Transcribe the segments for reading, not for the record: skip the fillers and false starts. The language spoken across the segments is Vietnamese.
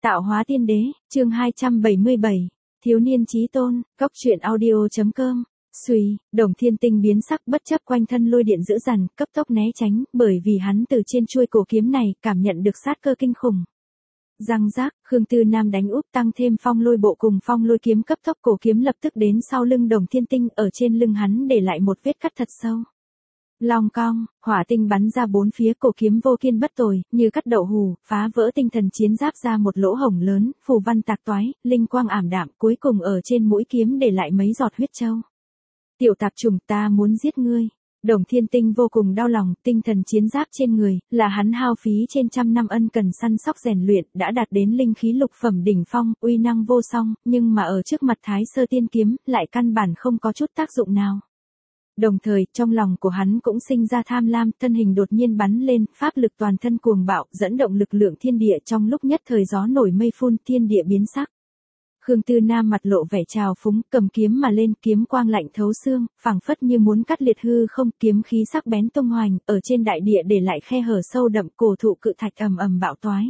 Tạo hóa tiên đế, chương 277, thiếu niên chí tôn, góc truyện audio.com. Xuy, Đồng Thiên Tinh biến sắc bất chấp quanh thân lôi điện dữ dằn, cấp tốc né tránh, bởi vì hắn từ trên chuôi cổ kiếm này cảm nhận được sát cơ kinh khủng. Răng rác, Khương Tư Nam đánh úp tăng thêm phong lôi bộ cùng phong lôi kiếm cấp tốc, cổ kiếm lập tức đến sau lưng Đồng Thiên Tinh, ở trên lưng hắn để lại một vết cắt thật sâu. Long cong, hỏa tinh bắn ra bốn phía, cổ kiếm vô kiên bất tồi, như cắt đậu hù, phá vỡ tinh thần chiến giáp ra một lỗ hổng lớn, phù văn tạc toái, linh quang ảm đạm, cuối cùng ở trên mũi kiếm để lại mấy giọt huyết châu. Tiểu tạp trùng, ta muốn giết ngươi. Đồng Thiên Tinh vô cùng đau lòng, tinh thần chiến giáp trên người, là hắn hao phí trên trăm năm ân cần săn sóc rèn luyện, đã đạt đến linh khí lục phẩm đỉnh phong, uy năng vô song, nhưng mà ở trước mặt Thái Sơ Tiên kiếm, lại căn bản không có chút tác dụng nào. Đồng thời, trong lòng của hắn cũng sinh ra tham lam, thân hình đột nhiên bắn lên, pháp lực toàn thân cuồng bạo, dẫn động lực lượng thiên địa, trong lúc nhất thời gió nổi mây phun, thiên địa biến sắc. Khương Tư Nam mặt lộ vẻ trào phúng, cầm kiếm mà lên, kiếm quang lạnh thấu xương, phảng phất như muốn cắt liệt hư không, kiếm khí sắc bén tung hoành, ở trên đại địa để lại khe hở sâu đậm, cổ thụ cự thạch ầm ầm bạo toái.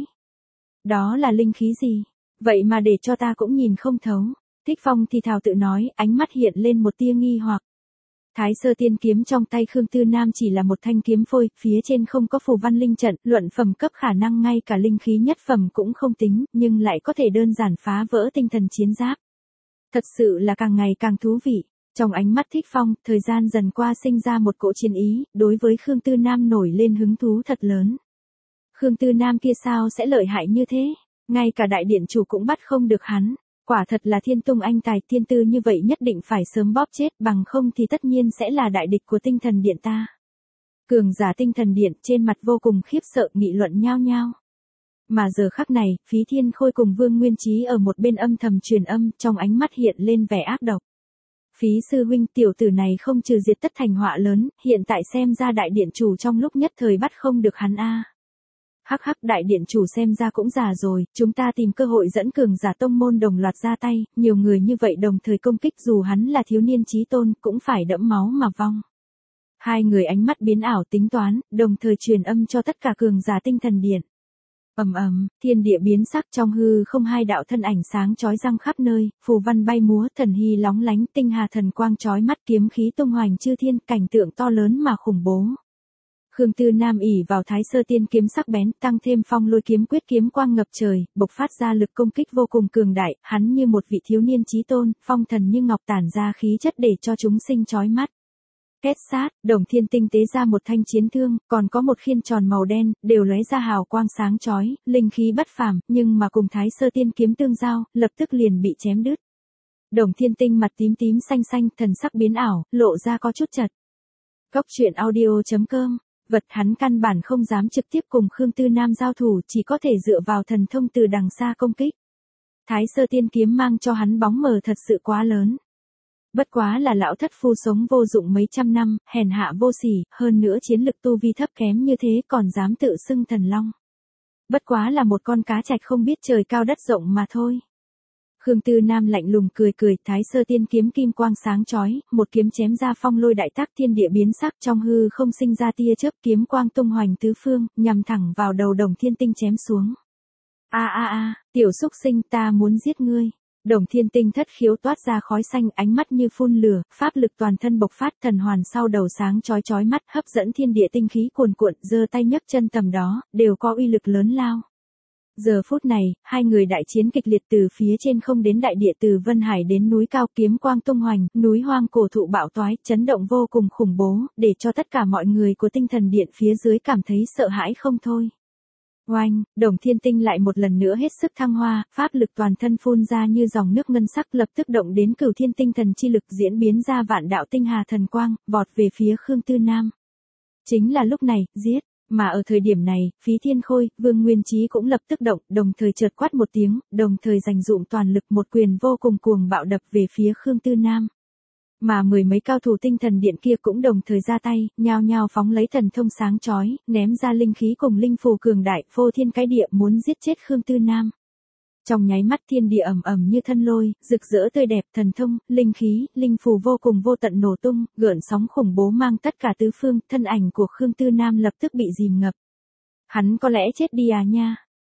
Đó là linh khí gì? Vậy mà để cho ta cũng nhìn không thấu. Thích Phong thì thào tự nói, ánh mắt hiện lên một tia nghi hoặc. Thái Sơ Tiên kiếm trong tay Khương Tư Nam chỉ là một thanh kiếm phôi, phía trên không có phù văn linh trận, luận phẩm cấp khả năng ngay cả linh khí nhất phẩm cũng không tính, nhưng lại có thể đơn giản phá vỡ tinh thần chiến giáp. Thật sự là càng ngày càng thú vị. Trong ánh mắt Thích Phong, thời gian dần qua sinh ra một cỗ chiến ý, đối với Khương Tư Nam nổi lên hứng thú thật lớn. Khương Tư Nam kia sao sẽ lợi hại như thế? Ngay cả đại điện chủ cũng bắt không được hắn. Quả thật là thiên tung anh tài, thiên tư như vậy nhất định phải sớm bóp chết, bằng không thì tất nhiên sẽ là đại địch của tinh thần điện ta. Cường giả tinh thần điện trên mặt vô cùng khiếp sợ, nghị luận nhao nhao. Mà giờ khắc này, Phí Thiên Khôi cùng Vương Nguyên Chí ở một bên âm thầm truyền âm, trong ánh mắt hiện lên vẻ ác độc. Phí sư huynh, tiểu tử này không trừ diệt tất thành họa lớn, hiện tại xem ra đại điện chủ trong lúc nhất thời bắt không được hắn a. Hắc hắc, đại điện chủ xem ra cũng già rồi, chúng ta tìm cơ hội dẫn cường giả tông môn đồng loạt ra tay, nhiều người như vậy đồng thời công kích, dù hắn là thiếu niên chí tôn, cũng phải đẫm máu mà vong. Hai người ánh mắt biến ảo tính toán, đồng thời truyền âm cho tất cả cường giả tinh thần điện. Ầm ầm, thiên địa biến sắc, trong hư không hai đạo thân ảnh sáng chói răng khắp nơi, phù văn bay múa, thần hy lóng lánh, tinh hà thần quang chói mắt, kiếm khí tung hoành chư thiên, cảnh tượng to lớn mà khủng bố. Khương Tư Nam ỷ vào Thái Sơ Tiên kiếm sắc bén, tăng thêm phong lôi kiếm quyết, kiếm quang ngập trời, bộc phát ra lực công kích vô cùng cường đại, hắn như một vị thiếu niên chí tôn, phong thần như ngọc, tản ra khí chất để cho chúng sinh chói mắt. Kết sát, Đồng Thiên Tinh tế ra một thanh chiến thương, còn có một khiên tròn màu đen, đều lóe ra hào quang sáng chói, linh khí bất phàm, nhưng mà cùng Thái Sơ Tiên kiếm tương giao, lập tức liền bị chém đứt. Đồng Thiên Tinh mặt tím tím xanh xanh, thần sắc biến ảo, lộ ra có chút chật. Góc truyện audio.com. Vật hắn căn bản không dám trực tiếp cùng Khương Tư Nam giao thủ, chỉ có thể dựa vào thần thông từ đằng xa công kích. Thái Sơ Tiên kiếm mang cho hắn bóng mờ thật sự quá lớn. Bất quá là lão thất phu sống vô dụng mấy trăm năm, hèn hạ vô sỉ, hơn nữa chiến lực tu vi thấp kém như thế còn dám tự xưng thần long. Bất quá là một con cá trạch không biết trời cao đất rộng mà thôi. Khương Tư Nam lạnh lùng cười cười, Thái Sơ Tiên kiếm kim quang sáng chói, một kiếm chém ra phong lôi đại tác, thiên địa biến sắc, trong hư không sinh ra tia chớp, kiếm quang tung hoành tứ phương, nhằm thẳng vào đầu Đồng Thiên Tinh chém xuống. Tiểu xúc sinh, ta muốn giết ngươi. Đồng Thiên Tinh thất khiếu toát ra khói xanh, ánh mắt như phun lửa, pháp lực toàn thân bộc phát, thần hoàn sau đầu sáng chói chói mắt, hấp dẫn thiên địa tinh khí cuồn cuộn, giơ tay nhấc chân tầm đó, đều có uy lực lớn lao. Giờ phút này, hai người đại chiến kịch liệt, từ phía trên không đến đại địa, từ Vân Hải đến núi cao, kiếm quang tung hoành, núi hoang cổ thụ bạo toái, chấn động vô cùng khủng bố, để cho tất cả mọi người của tinh thần điện phía dưới cảm thấy sợ hãi không thôi. Oanh, Đồng Thiên Tinh lại một lần nữa hết sức thăng hoa, pháp lực toàn thân phun ra như dòng nước ngân sắc, lập tức động đến cửu thiên tinh thần chi lực, diễn biến ra vạn đạo tinh hà thần quang, vọt về phía Khương Tư Nam. Chính là lúc này, giết. Mà ở thời điểm này, Phí Thiên Khôi, Vương Nguyên Chí cũng lập tức động, đồng thời chợt quát một tiếng, đồng thời dành dụm toàn lực, một quyền vô cùng cuồng bạo đập về phía Khương Tư Nam. Mà mười mấy cao thủ tinh thần điện kia cũng đồng thời ra tay, nhao nhao phóng lấy thần thông sáng chói, ném ra linh khí cùng linh phù cường đại, phô thiên cái địa, muốn giết chết Khương Tư Nam. Trong nháy mắt thiên địa ầm ầm như thân lôi, rực rỡ tươi đẹp, thần thông, linh khí, linh phù vô cùng vô tận nổ tung, gợn sóng khủng bố mang tất cả tứ phương, thân ảnh của Khương Tư Nam lập tức bị dìm ngập. Hắn có lẽ chết đi à nha.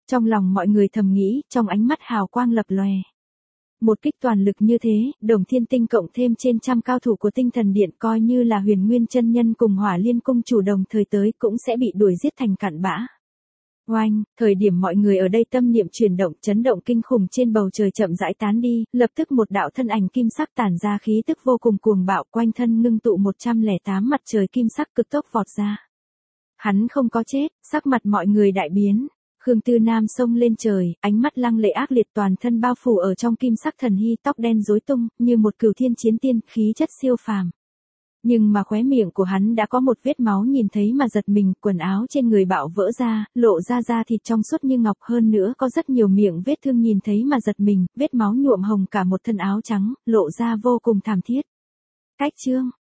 Trong lòng mọi người thầm nghĩ, trong ánh mắt hào quang lập lòe. Một kích toàn lực như thế, Đồng Thiên Tinh cộng thêm trên trăm cao thủ của Tinh Thần Điện coi như là Huyền Nguyên chân nhân cùng Hỏa Liên cung chủ đồng thời tới cũng sẽ bị đuổi giết thành cặn bã. Oanh, thời điểm mọi người ở đây tâm niệm chuyển động, chấn động kinh khủng trên bầu trời chậm rãi tán đi, lập tức một đạo thân ảnh kim sắc tản ra khí tức vô cùng cuồng bạo, quanh thân ngưng tụ 108 mặt trời kim sắc cực tốc vọt ra. Hắn không có chết, sắc mặt mọi người đại biến. Khương Tư Nam xông lên trời, ánh mắt lăng lệ ác liệt, toàn thân bao phủ ở trong kim sắc thần hy, tóc đen rối tung, như một cửu thiên chiến tiên, khí chất siêu phàm. Nhưng mà khóe miệng của hắn đã có một vết máu, nhìn thấy mà giật mình, quần áo trên người bạo vỡ ra, lộ ra da thịt trong suốt như ngọc, hơn nữa có rất nhiều miệng vết thương, nhìn thấy mà giật mình, vết máu nhuộm hồng cả một thân áo trắng, lộ ra vô cùng thảm thiết. Cách chương